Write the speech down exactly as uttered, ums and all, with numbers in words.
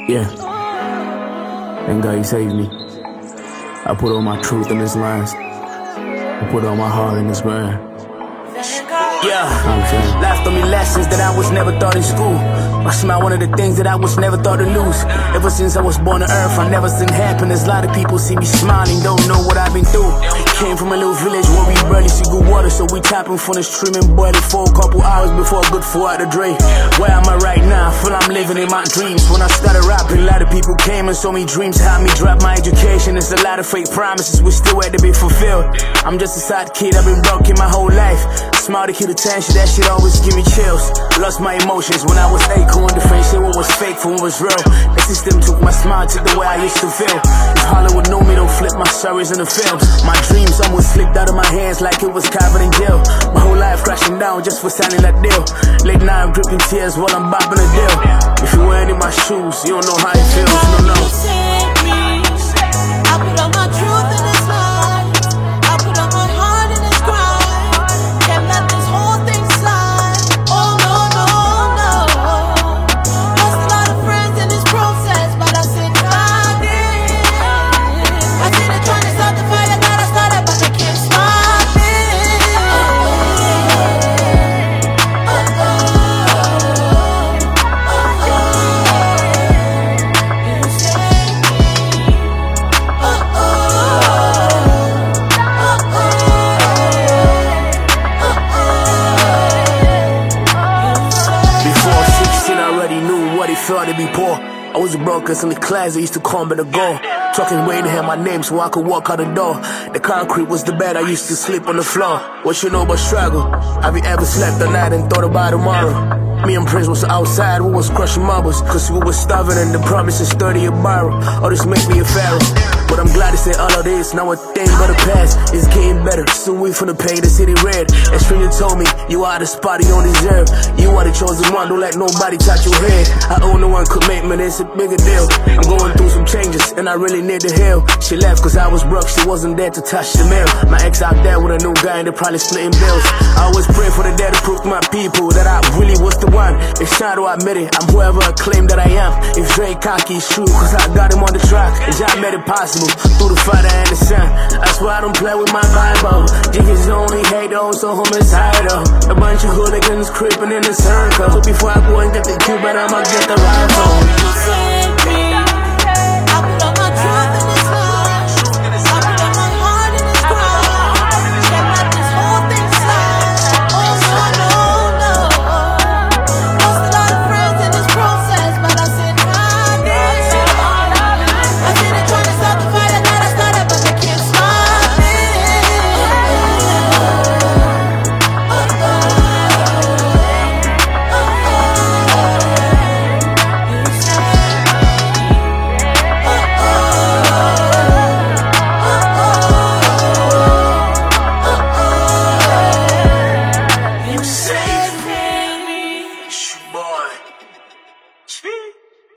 Yeah. Thank God he saved me. I put all my truth in his lines. I put all my heart in his mind. Yeah, life taught me lessons that I was never taught in school. My smile, one of the things that I was never thought to lose. Ever since I was born on earth, I never seen happiness. A lot of people see me smiling, don't know what I've been through. Came from a little village where we barely see good water, so we tapping from the stream and boiling for a couple hours before a good four out of Dre. Where am I right now? I feel I'm living in my dreams. When I started rapping, a lot of people came and saw me dreams. Had me drop my education. There's a lot of fake promises we still had to be fulfilled. I'm just a side kid, I've been broken my whole life. Smile to keep attention, that shit always give me chills. Lost my emotions when I was eight, couldn't differentiate what was fake from what was real. The system took my smile, took the way I used to feel. If Hollywood knew me, don't flip my stories in the films. My dreams almost slipped out of my hands like it was covered in jail. My whole life crashing down just for signing that deal. Late night I'm dripping tears while I'm bopping a deal. If you weren't in my shoes, you don't know how it feels, no, no. I put all my truth in this life. I put all my heart in this grind. Can't let this whole thing slide. Oh no, no, no. Lost a lot of friends in this process, but I said God did. I see them trying to stop the fire that I started, but they can't stop it. Oh, oh, oh, oh. You saved me. Oh, oh, oh, oh, oh. Before sixteen, I already knew what it felt to be poor. I was broke cause in the class they used to call me the goal. Talking way to have my name so I could walk out the door. The concrete was the bed, I used to sleep on the floor. What you know about struggle? Have you ever slept at night and thought about tomorrow? Me and Prince was outside, we was crushing marbles, cause we was starving and the promises thirty a barrel. All this make me a pharaoh, but I'm glad to say all of this. Now a thing but the past, it's getting better. Soon we finna pay the city red. A stranger told me, you are the spot you don't deserve. You are the chosen one, don't let nobody touch your head. I owe no one commitment, it's a bigger deal. I'm going through some changes and I really need to heal. She left cause I was broke, she wasn't there to touch the mail. My ex out there with a new guy and they probably splitting bills. I always pray for the day to prove to my people that I really was the one. It's time to admit it, I'm whoever I claim that I am. If Dre cocky, it's true, cause I got him on the track. And Jah made it possible, through the fire and the sun. That's why I don't play with my Bible. Jiggas only hate those so homicidal. A bunch of hooligans creeping in the circle. So before I go and get the cue, but I'ma get the rifle.